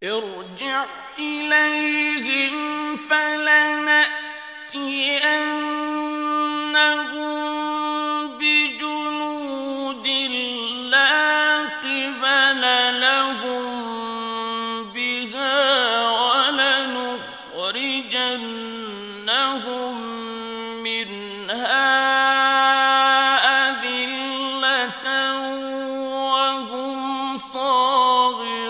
ارجع إليهم فلنأتينهم بجنود لا قبل لهم بها ولنخرجنهم منها أذلة وهم صاغرون.